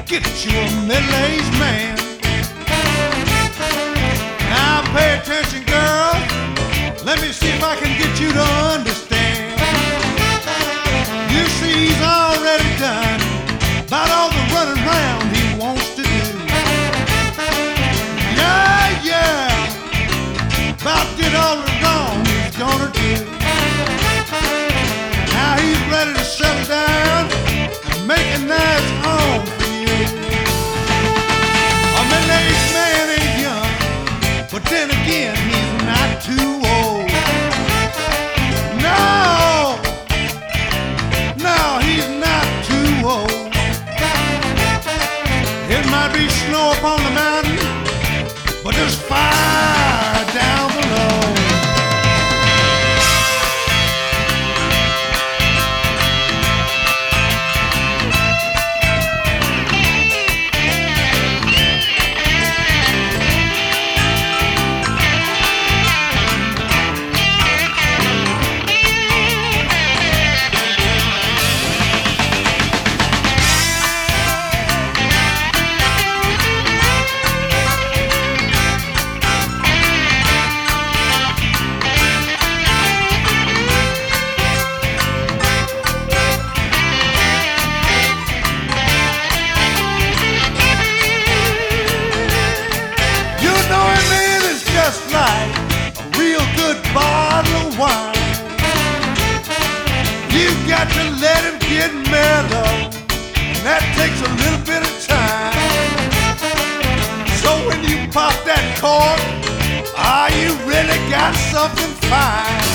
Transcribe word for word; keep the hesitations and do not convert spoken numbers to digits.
get you a middle-aged man. Now pay attention, girl. Let me see if I can get you to understand. You see, he's already done about all the running around he wants to do. Yeah, yeah, about did all the wrong he's gonna do. Now he's ready to settle down and make a nice home for you. A middle-aged man ain't young, but then again, he's not too old. No, no, he's not too old. It might be snow upon the mountain, but there's fire down below. Just like a real good bottle of wine, you've got to let him get mellow, and that takes a little bit of time. So when you pop that cork, ah, you really got something fine.